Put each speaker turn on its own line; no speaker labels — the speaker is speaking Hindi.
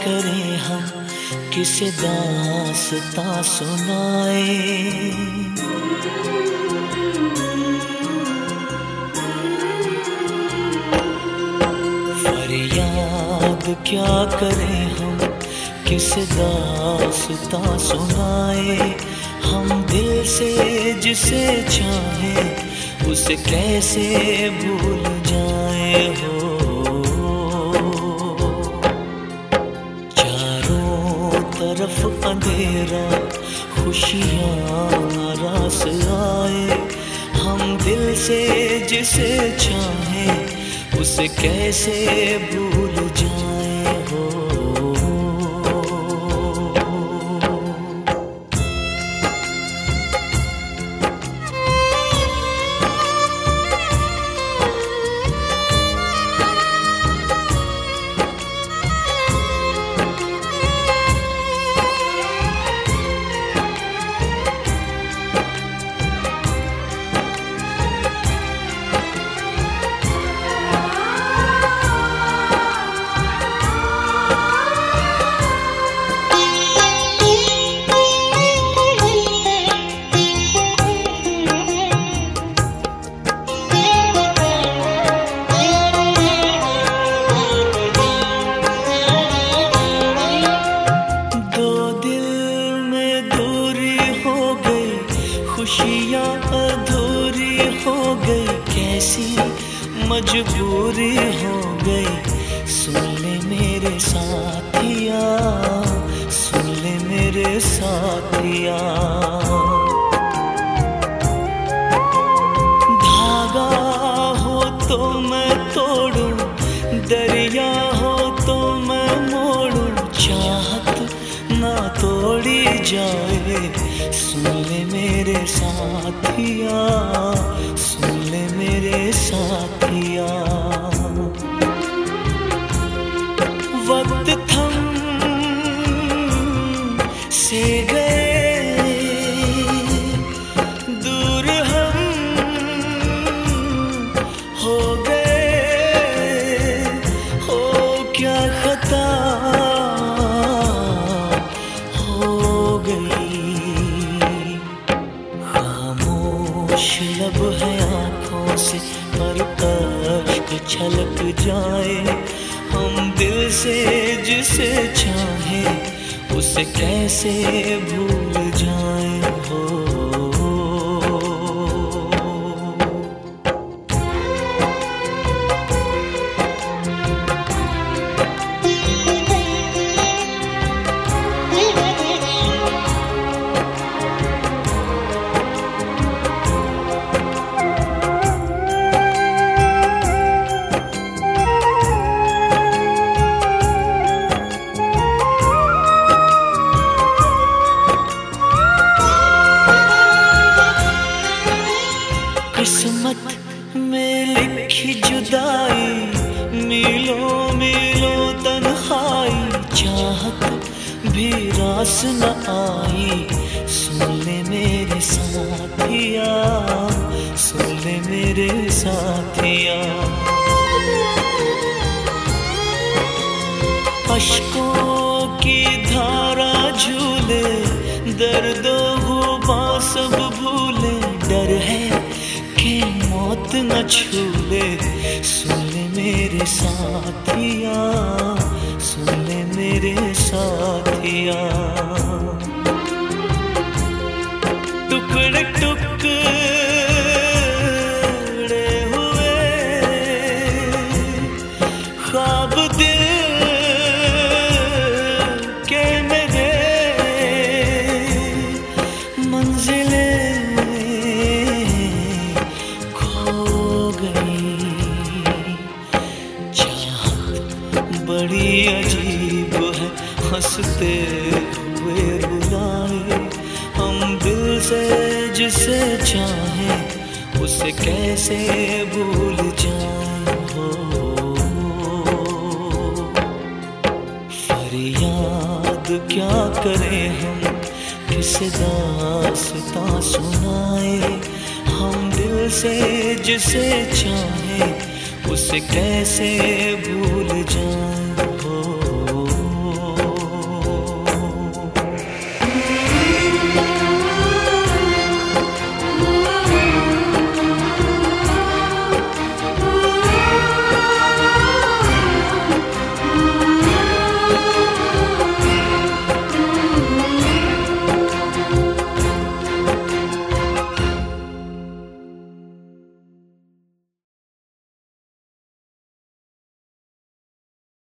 करें हम, किसे दास्तां सुनाए। फरियाद क्या करें हम, किसे दास्तां सुनाए। हम दिल से जिसे चाहें उसे कैसे भूल जाए हो। चारों तरफ अंधेरा, खुशियाँ रास आए। हम दिल से जिसे चाहें उसे कैसे भूल जाए हो। खुशियाँ अधूरी हो गई, कैसी मजबूरी हो गई। सुन ले मेरे साथिया, सुन ले मेरे साथिया। धागा हो तो मैं तोड़ूं, दरिया हो तो मैं मोड़ूं। चाहत ना तोड़ी जाए, सुन ले मेरे साथिया, सुन ले मेरे साथिया। वक्त थम से गए, दूर हम हो गए। हो क्या खता हो गई। लब है आँखों से पर अश्क छलक जाए। हम दिल से जिसे चाहें उसे कैसे भूल जाए हो। किस्मत में लिखी जुदाई, मीलों मीलों तन्हाई। चाहत भी रास न आई, सुन ले मेरे साथिया, सुन ले मेरे साथिया। अश्कों की धारा झूले, दर्दो गुबां सब भूले। डर है कि मौत न छूले, सुन ले मेरे साथिया, सुन ले मेरे साथिया। टुकड़े टुकड़े हुए ख्वाब दिल के मेरे, मंजिलें बड़ी अजीब है, हंसते हुए बुलाए। हम दिल से जिसे चाहें उसे कैसे भूल जाए हो। फरियाद क्या करें हम, किसे दास्तां सुनाए। हम दिल से जिसे चाहें उसे कैसे भूल जाए।